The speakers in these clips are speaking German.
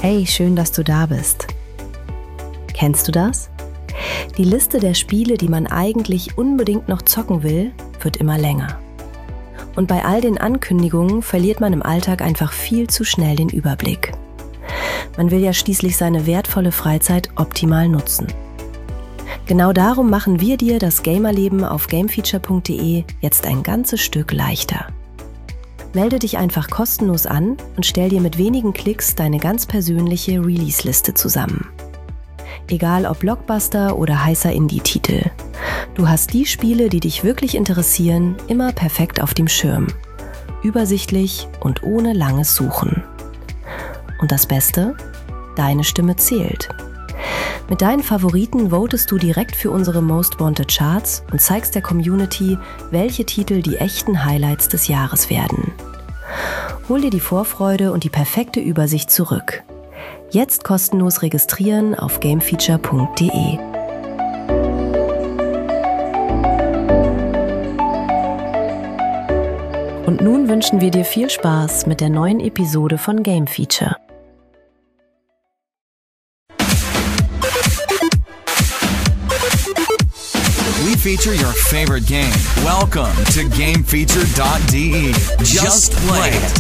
Hey, schön, dass du da bist. Kennst du das? Die Liste der Spiele, die man eigentlich unbedingt noch zocken will, wird immer länger. Und bei all den Ankündigungen verliert man im Alltag einfach viel zu schnell den Überblick. Man will ja schließlich seine wertvolle Freizeit optimal nutzen. Genau darum machen wir dir das Gamerleben auf gamefeature.de jetzt ein ganzes Stück leichter. Melde dich einfach kostenlos an und stell dir mit wenigen Klicks deine ganz persönliche Release-Liste zusammen. Egal ob Blockbuster oder heißer Indie-Titel. Du hast die Spiele, die dich wirklich interessieren, immer perfekt auf dem Schirm. Übersichtlich und ohne langes Suchen. Und das Beste? Deine Stimme zählt. Mit deinen Favoriten votest du direkt für unsere Most Wanted Charts und zeigst der Community, welche Titel die echten Highlights des Jahres werden. Hol dir die Vorfreude und die perfekte Übersicht zurück. Jetzt kostenlos registrieren auf gamefeature.de. Und nun wünschen wir dir viel Spaß mit der neuen Episode von Game Feature. We feature your favorite game. Welcome to GameFeature.de. Just play it.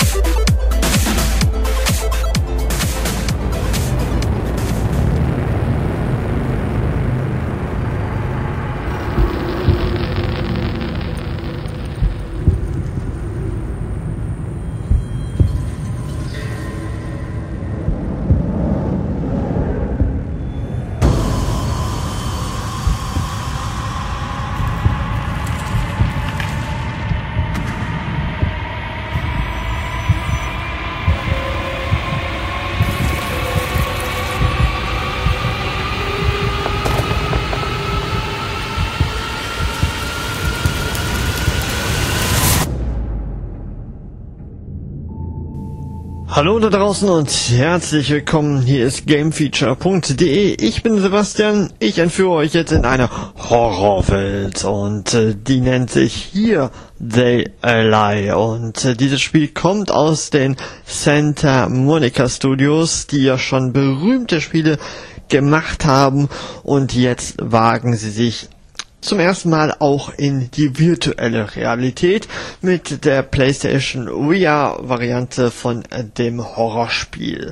Hallo da draußen und herzlich willkommen, hier ist Gamefeature.de. Ich bin Sebastian, ich entführe euch jetzt in eine Horrorwelt und die nennt sich hier They Lie und dieses Spiel kommt aus den Santa Monica Studios, die ja schon berühmte Spiele gemacht haben und jetzt wagen sie sich zum ersten Mal auch in die virtuelle Realität mit der PlayStation VR-Variante von dem Horrorspiel.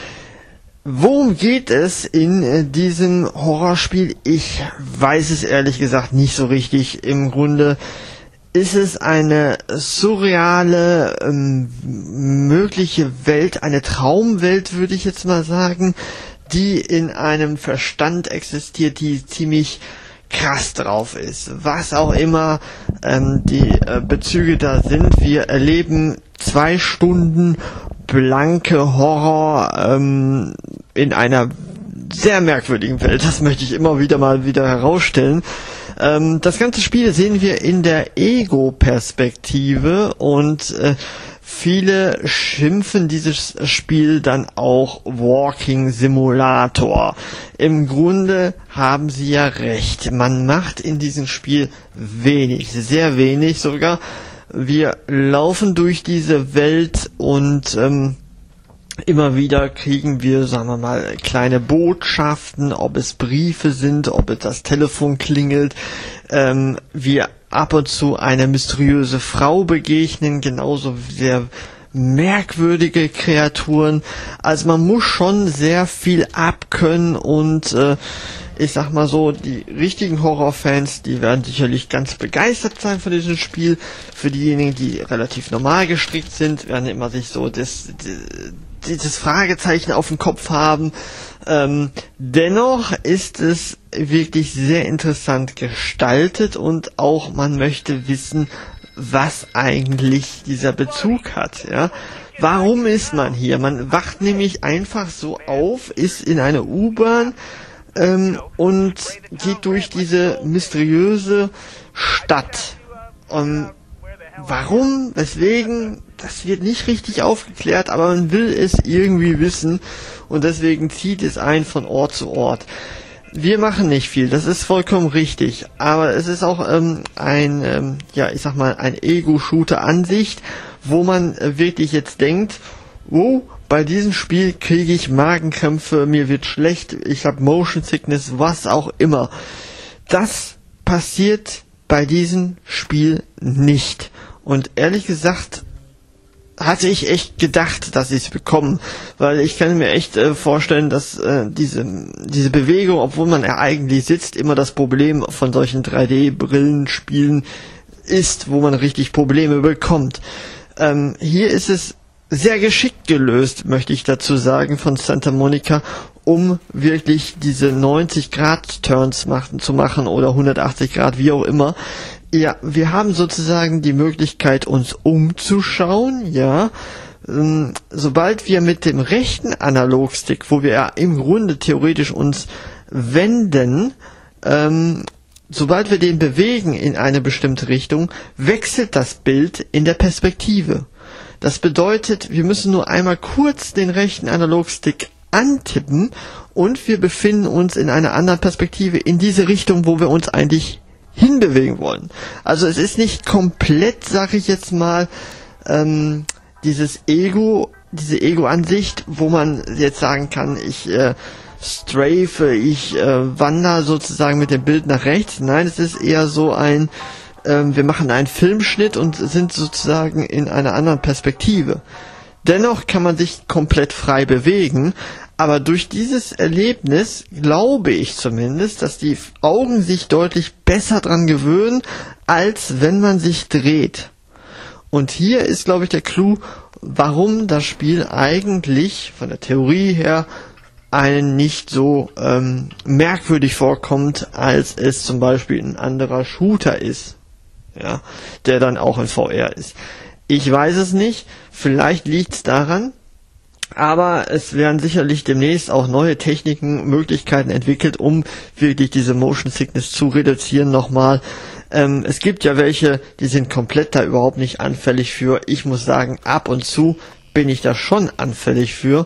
Worum geht es in diesem Horrorspiel? Ich weiß es ehrlich gesagt nicht so richtig. Im Grunde ist es eine surreale, mögliche Welt, eine Traumwelt würde ich jetzt mal sagen, die in einem Verstand existiert, die ziemlich krass drauf ist, was auch immer die Bezüge da sind. Wir erleben 2 Stunden blanke Horror in einer sehr merkwürdigen Welt. Das möchte ich immer wieder herausstellen. Das ganze Spiel sehen wir in der Ego-Perspektive und viele schimpfen dieses Spiel dann auch Walking Simulator. Im Grunde haben sie ja recht. Man macht in diesem Spiel wenig, sehr wenig sogar. Wir laufen durch diese Welt und immer wieder kriegen wir, sagen wir mal, kleine Botschaften, ob es Briefe sind, ob das Telefon klingelt. Wir ab und zu eine mysteriöse Frau begegnen, genauso sehr merkwürdige Kreaturen. Also man muss schon sehr viel abkönnen und ich sag mal so, die richtigen Horrorfans, die werden sicherlich ganz begeistert sein von diesem Spiel. Für diejenigen, die relativ normal gestrickt sind, werden immer sich so dieses Fragezeichen auf dem Kopf haben. Dennoch ist es wirklich sehr interessant gestaltet und auch man möchte wissen, was eigentlich dieser Bezug hat. Ja? Warum ist man hier? Man wacht nämlich einfach so auf, ist in einer U-Bahn und geht durch diese mysteriöse Stadt. Warum? Weswegen? Das wird nicht richtig aufgeklärt, aber man will es irgendwie wissen und deswegen zieht es einen von Ort zu Ort. Wir machen nicht viel, das ist vollkommen richtig, aber es ist auch ein Ego-Shooter-Ansicht, wo man wirklich jetzt denkt, oh, bei diesem Spiel kriege ich Magenkrämpfe, mir wird schlecht, ich habe Motion Sickness, was auch immer. Das passiert bei diesem Spiel nicht. Und ehrlich gesagt hatte ich echt gedacht, dass ich es bekomme, weil ich kann mir echt vorstellen, dass diese Bewegung, obwohl man ja eigentlich sitzt, immer das Problem von solchen 3D-Brillenspielen ist, wo man richtig Probleme bekommt. Hier ist es sehr geschickt gelöst, möchte ich dazu sagen, von Santa Monica, um wirklich diese 90-Grad-Turns zu machen oder 180 Grad, wie auch immer. Ja, wir haben sozusagen die Möglichkeit, uns umzuschauen, ja. Sobald wir mit dem rechten Analogstick, wo wir ja im Grunde theoretisch uns wenden, sobald wir den bewegen in eine bestimmte Richtung, wechselt das Bild in der Perspektive. Das bedeutet, wir müssen nur einmal kurz den rechten Analogstick antippen und wir befinden uns in einer anderen Perspektive in diese Richtung, wo wir uns eigentlich hinbewegen wollen. Also es ist nicht komplett, sag ich jetzt mal, diese Ego-Ansicht, wo man jetzt sagen kann, ich strafe, ich wandere sozusagen mit dem Bild nach rechts. Nein, es ist eher so wir machen einen Filmschnitt und sind sozusagen in einer anderen Perspektive. Dennoch kann man sich komplett frei bewegen, aber durch dieses Erlebnis glaube ich zumindest, dass die Augen sich deutlich besser dran gewöhnen, als wenn man sich dreht. Und hier ist, glaube ich, der Clou, warum das Spiel eigentlich von der Theorie her einen nicht so merkwürdig vorkommt, als es zum Beispiel ein anderer Shooter ist, ja, der dann auch in VR ist. Ich weiß es nicht, vielleicht liegt es daran, aber es werden sicherlich demnächst auch neue Techniken, Möglichkeiten entwickelt, um wirklich diese Motion Sickness zu reduzieren nochmal. Es gibt ja welche, die sind komplett da überhaupt nicht anfällig für. Ich muss sagen, ab und zu bin ich da schon anfällig für.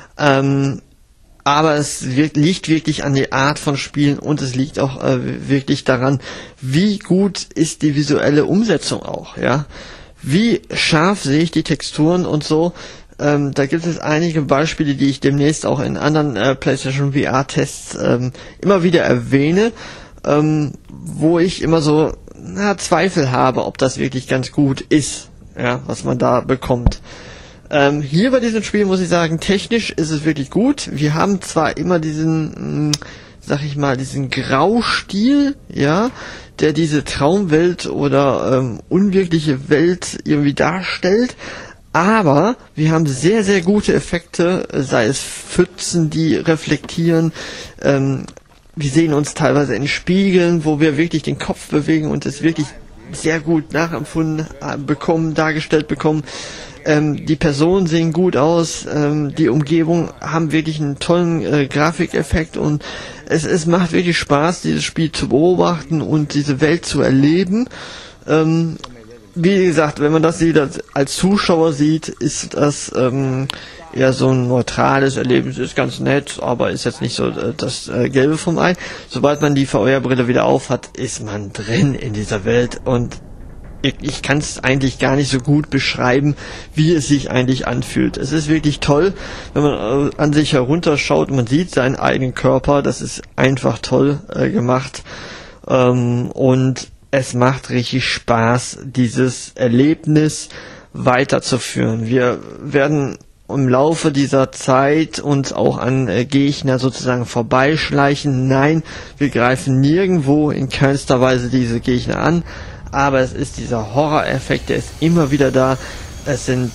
Aber es liegt wirklich an der Art von Spielen und es liegt auch wirklich daran, wie gut ist die visuelle Umsetzung auch, ja. Wie scharf sehe ich die Texturen und so. Da gibt es einige Beispiele, die ich demnächst auch in anderen PlayStation VR-Tests immer wieder erwähne, wo ich immer so Zweifel habe, ob das wirklich ganz gut ist, ja, was man da bekommt. Hier bei diesem Spiel muss ich sagen, technisch ist es wirklich gut. Wir haben zwar immer diesen, diesen Graustil, ja, der diese Traumwelt oder unwirkliche Welt irgendwie darstellt, aber wir haben sehr, sehr gute Effekte, sei es Pfützen, die reflektieren, wir sehen uns teilweise in Spiegeln, wo wir wirklich den Kopf bewegen und es wirklich sehr gut nachempfunden dargestellt bekommen. Die Personen sehen gut aus, die Umgebung haben wirklich einen tollen Grafikeffekt und es macht wirklich Spaß, dieses Spiel zu beobachten und diese Welt zu erleben. Wie gesagt, wenn man das als Zuschauer sieht, ist das eher so ein neutrales Erlebnis, ist ganz nett, aber ist jetzt nicht so das Gelbe vom Ei. Sobald man die VR-Brille wieder auf hat, ist man drin in dieser Welt und ich kann es eigentlich gar nicht so gut beschreiben, wie es sich eigentlich anfühlt. Es ist wirklich toll, wenn man an sich herunterschaut und man sieht seinen eigenen Körper. Das ist einfach toll gemacht. Und es macht richtig Spaß, dieses Erlebnis weiterzuführen. Wir werden im Laufe dieser Zeit uns auch an Gegner sozusagen vorbeischleichen. Nein, wir greifen nirgendwo in keinster Weise diese Gegner an. Aber es ist dieser Horror-Effekt, der ist immer wieder da. Es sind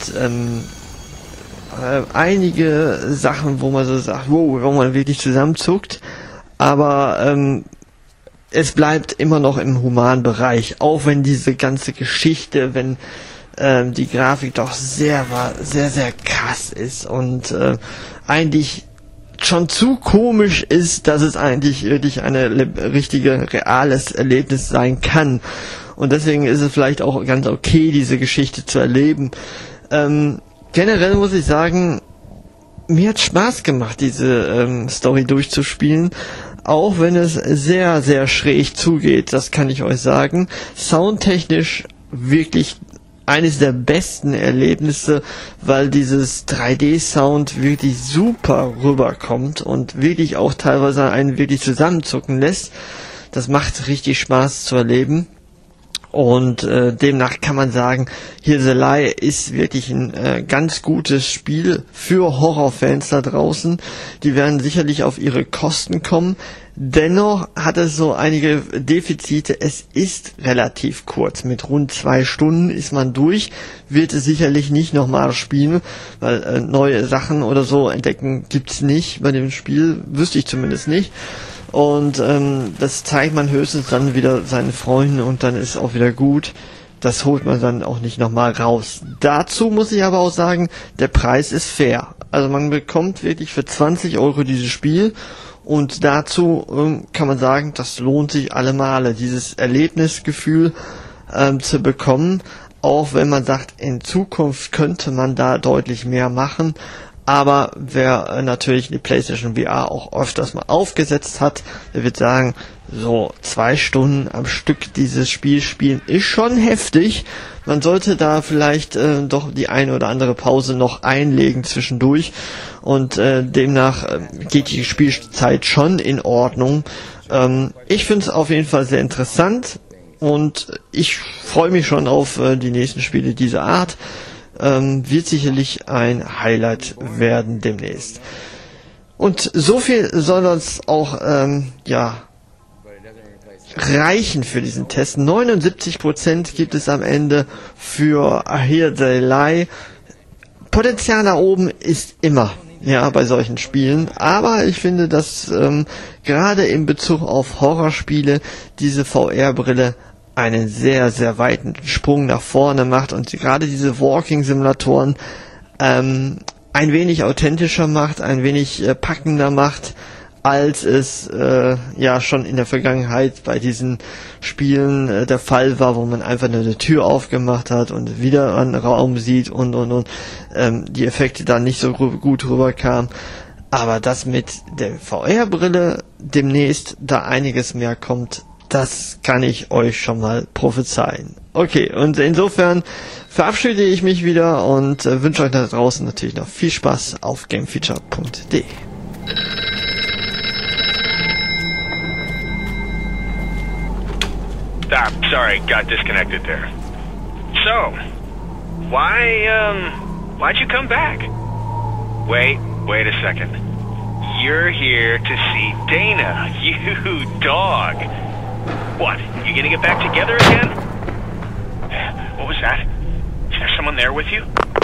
einige Sachen, wo man so sagt, wow, wo man wirklich zusammenzuckt. Aber es bleibt immer noch im humanen Bereich. Auch wenn diese ganze Geschichte, wenn die Grafik doch sehr, sehr krass ist und eigentlich schon zu komisch ist, dass es eigentlich wirklich eine richtige, reales Erlebnis sein kann. Und deswegen ist es vielleicht auch ganz okay, diese Geschichte zu erleben. Generell muss ich sagen, mir hat Spaß gemacht, diese Story durchzuspielen. Auch wenn es sehr, sehr schräg zugeht, das kann ich euch sagen. Soundtechnisch wirklich eines der besten Erlebnisse, weil dieses 3D-Sound wirklich super rüberkommt und wirklich auch teilweise einen wirklich zusammenzucken lässt. Das macht richtig Spaß zu erleben. Und demnach kann man sagen, Here the Lie ist wirklich ein ganz gutes Spiel für Horrorfans da draußen. Die werden sicherlich auf ihre Kosten kommen. Dennoch hat es so einige Defizite. Es ist relativ kurz. Mit rund 2 Stunden ist man durch. Wird es sicherlich nicht nochmal spielen, weil neue Sachen oder so entdecken gibt's nicht bei dem Spiel. Wüsste ich zumindest nicht. Und das zeigt man höchstens dann wieder seinen Freunden und dann ist auch wieder gut. Das holt man dann auch nicht nochmal raus. Dazu muss ich aber auch sagen, der Preis ist fair. Also man bekommt wirklich für 20 € dieses Spiel und dazu kann man sagen, das lohnt sich alle Male, dieses Erlebnisgefühl zu bekommen. Auch wenn man sagt, in Zukunft könnte man da deutlich mehr machen. Aber wer natürlich die PlayStation VR auch öfters mal aufgesetzt hat, der wird sagen, so 2 Stunden am Stück dieses Spiel spielen ist schon heftig. Man sollte da vielleicht doch die eine oder andere Pause noch einlegen zwischendurch. Und demnach geht die Spielzeit schon in Ordnung. Ich finde es auf jeden Fall sehr interessant. Und ich freue mich schon auf die nächsten Spiele dieser Art. Wird sicherlich ein Highlight werden demnächst. Und so viel soll uns auch reichen für diesen Test. 79% gibt es am Ende für Here They Lie. Potenzial nach oben ist immer, ja, bei solchen Spielen. Aber ich finde, dass gerade in Bezug auf Horrorspiele diese VR-Brille einen sehr, sehr weiten Sprung nach vorne macht und gerade diese Walking-Simulatoren ein wenig authentischer macht, ein wenig packender macht, als es schon in der Vergangenheit bei diesen Spielen der Fall war, wo man einfach nur eine Tür aufgemacht hat und wieder einen Raum sieht und die Effekte dann nicht so gut rüberkamen. Aber dass mit der VR-Brille demnächst da einiges mehr kommt, das kann ich euch schon mal prophezeien. Okay, und insofern verabschiede ich mich wieder und wünsche euch da draußen natürlich noch viel Spaß auf gamefeature.de. Sorry, got disconnected there. So, why'd you come back? Wait a second. You're here to see Dana, you dog. What, you gonna get back together again? What was that? Is there someone there with you?